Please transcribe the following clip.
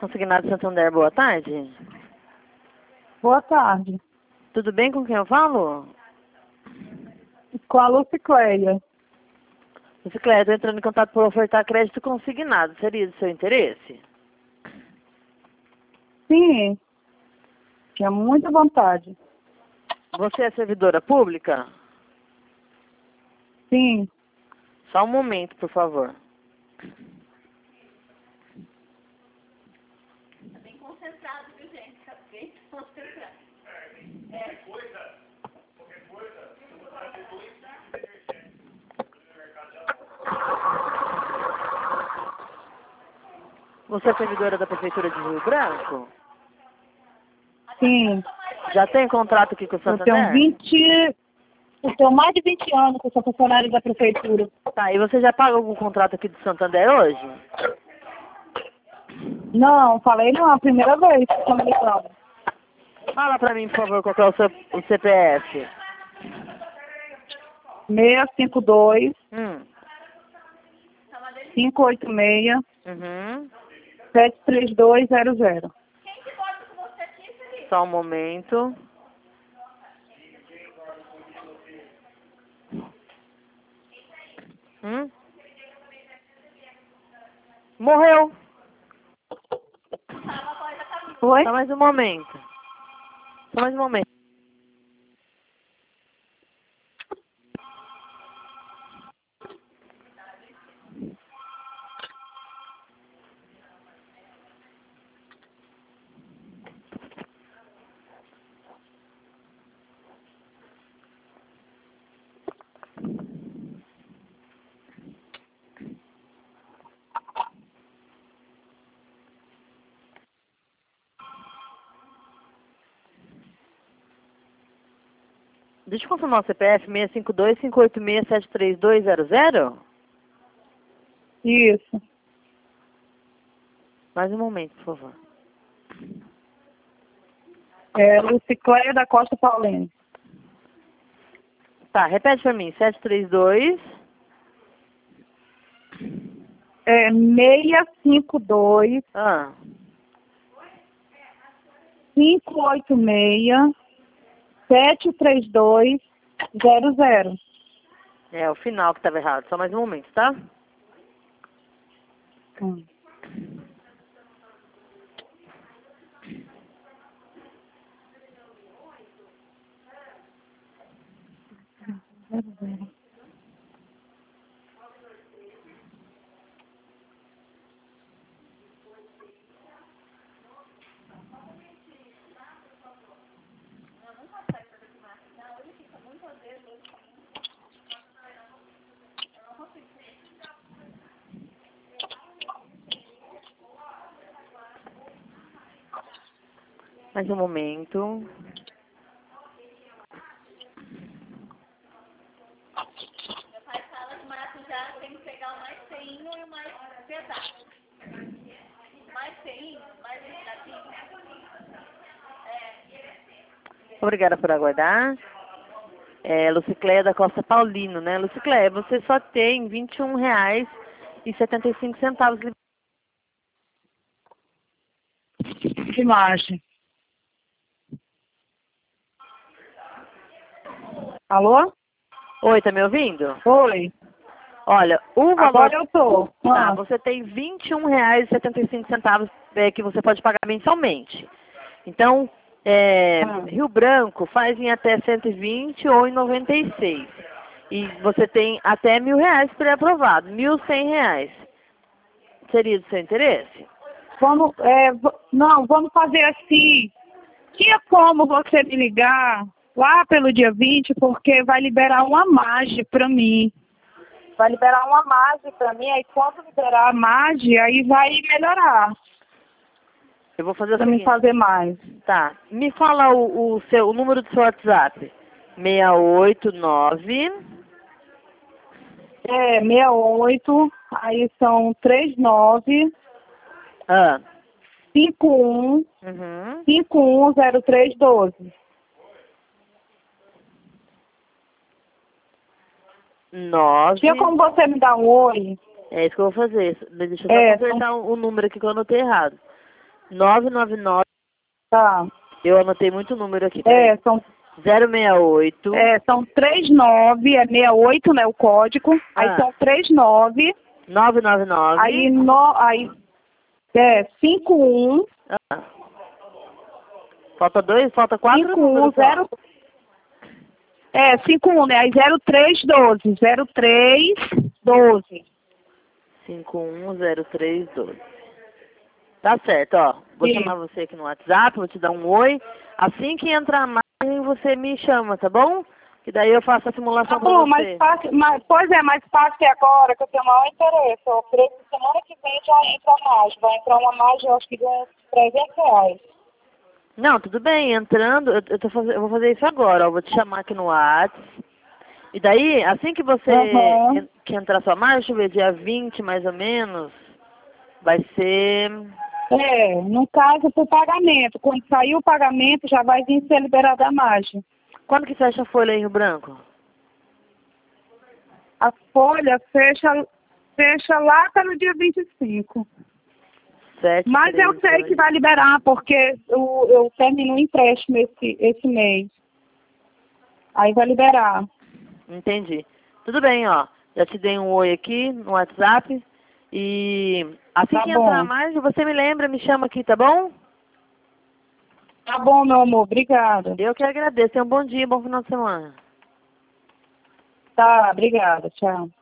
Consignado Santander, boa tarde. Boa tarde. Tudo bem com quem eu falo? Com a Lucicleia. Lucicleia, estou entrando em contato por ofertar crédito consignado. Seria do seu interesse? Sim, tinha muita vontade. Você é servidora pública? Sim, Só um momento, por favor. Tá bem concentrado, viu, gente? Tá bem concentrado. Você é servidora da Prefeitura de Rio Branco? sim. Já tem contrato aqui com o Eu tenho Santander? eu tenho mais de 20 anos que eu sou funcionária da prefeitura. Tá, e você já pagou algum contrato aqui do Santander hoje? Não, falei não, a primeira vez que estou me ligando. Fala pra mim, por favor, qual que é o CPF. 652 Hum. 586 Uhum. 73200. Só um momento. Morreu. Oi? Só mais um momento. Só mais um momento. Deixa eu confirmar o CPF 652-586-73200. Isso. Mais um momento, por favor. É Lucicleia da Costa Paulino. Tá, repete pra mim. 732. É 652 Ah, 586 73200. é o final que estava errado. Só mais um momento, tá? Hum. Mais um momento. Meu pai fala que maracujá tem que pegar o mais feinho e o mais pesado. O mais feinho, mais pesadinho. Obrigada por aguardar. É Lucicleia da Costa Paulino, né? Lucicleia, você só tem R$ 21,75. Imagem. Alô? Oi, tá me ouvindo? Oi. Olha, o valor... Agora eu tô. Tá, você tem R$ 21,75 que você pode pagar mensalmente. Então, Rio Branco faz em até 120 ou em 96. E você tem até R$ 1.000 pré-aprovado, R$ 1.100. Seria do seu interesse? Vamos, não, vamos fazer assim. Tinha como você me ligar lá pelo dia 20, porque vai liberar uma margem para mim. Vai liberar uma margem para mim, aí quando liberar a margem, aí vai melhorar Eu vou fazer o para mim seguinte. fazer mais. Tá, me fala o número do seu WhatsApp. 689... 68, aí são 39 Ah. 51 Uhum. 510312. 9. Tinha como você me dar um oi? É isso que eu vou fazer. Deixa eu só consertar o número aqui que eu anotei errado. 999. Tá. Eu anotei muito número aqui. São 068. São 39, é 68, né, o código. Aí são 39. 999. Aí 51. Falta 2, falta 4 números. 51, né? Aí 0312. 0312. 510312. Tá certo, ó. Vou Sim. chamar você aqui no WhatsApp, vou te dar um oi. Assim que entrar a imagem, você me chama, tá bom? Que daí eu faço a simulação pra você. Mais fácil agora, que eu tenho o maior interesse. Eu creio que semana que vem já entra mais. Vai entrar uma mais, eu acho que de uns R$300. Não, tudo bem, entrando, eu vou fazer isso agora, ó. Vou te chamar aqui no WhatsApp. E daí, assim que você que entrar a sua margem, deixa eu ver, dia 20 mais ou menos, vai ser... No caso, por pagamento. Quando sair o pagamento, já vai vir ser liberada a margem. Quando que fecha a folha em Rio Branco? A folha fecha lá pelo dia 25. 7, Mas 3, eu sei 2. que vai liberar, porque eu termino o empréstimo esse mês. Aí vai liberar. Entendi. Tudo bem, ó. Já te dei um oi aqui no WhatsApp. E assim que entrar mais, você me lembra, me chama aqui, tá bom? Tá bom, meu amor. Obrigada. Eu que agradeço. Tenha um bom dia, bom final de semana. Tá, obrigada. Tchau.